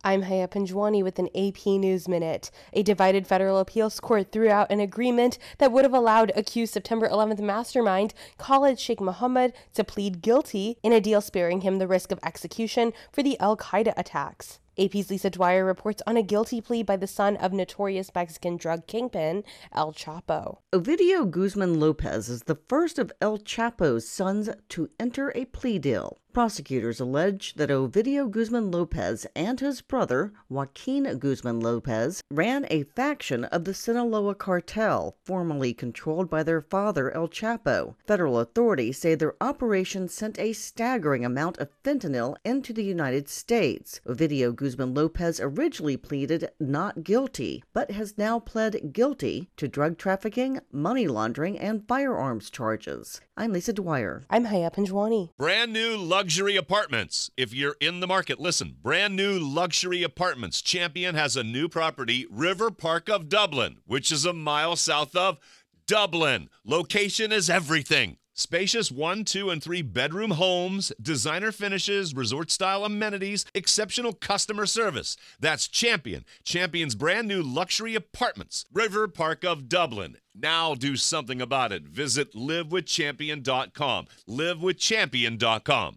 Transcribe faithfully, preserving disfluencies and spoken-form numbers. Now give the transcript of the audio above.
I'm Haya Panjwani with an A P News Minute. A divided federal appeals court threw out an agreement that would have allowed accused September eleventh mastermind Khalid Sheikh Mohammed to plead guilty in a deal sparing him the risk of execution for the Al-Qaeda attacks. A P's Lisa Dwyer reports on a guilty plea by the son of notorious Mexican drug kingpin El Chapo. Ovidio Guzman Lopez is the first of El Chapo's sons to enter a plea deal. Prosecutors allege that Ovidio Guzman Lopez and his brother, Joaquin Guzman Lopez, ran a faction of the Sinaloa cartel, formerly controlled by their father, El Chapo. Federal authorities say their operation sent a staggering amount of fentanyl into the United States. Ovidio Guzman Lopez originally pleaded not guilty, but has now pled guilty to drug trafficking, money laundering, and firearms charges. I'm Lisa Dwyer. I'm Haya Panjwani. Brand new luxury apartments. If you're in the market, listen. Brand new luxury apartments. Champion has a new property, River Park of Dublin, which is a mile south of Dublin. Location is everything. Spacious one, two, and three bedroom homes, designer finishes, resort-style amenities, exceptional customer service. That's Champion. Champion's brand new luxury apartments. River Park of Dublin. Now do something about it. Visit live with champion dot com. live with champion dot com.